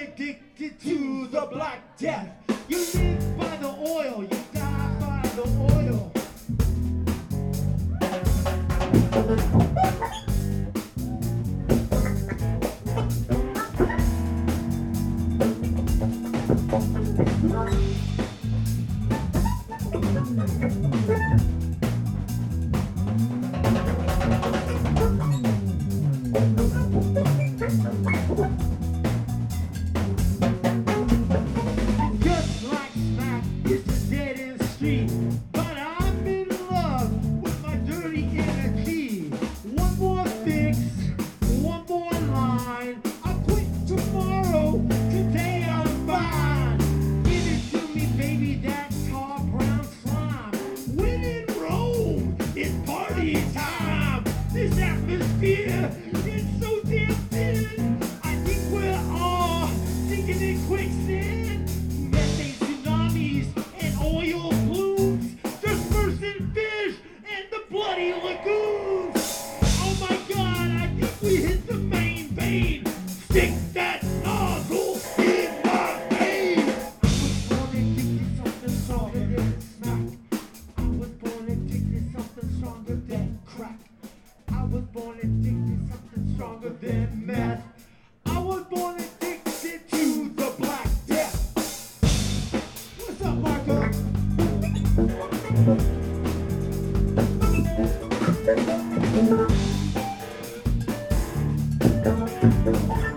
addicted to the Black Death. You live by the oil, you die by the oil. Just like smack, it's a dead end street. But I'm in love with my dirty energy. One more fix, one more line. I'll quit tomorrow, today I'm fine. Give it to me, baby, that tar brown slime. When in Rome, it's party time. This atmosphere is so damn thin. I think we're all sinking in quicksand. Methane tsunamis and oil plumes, dispersing fish and the bloody lagoons. Oh my God, I think we hit the main vein. Stick that nozzle in my vein. I was born addicted to something stronger than crack. I was born addicted to something stronger than meth. I was born addicted to the Black Death. What's up, Marco?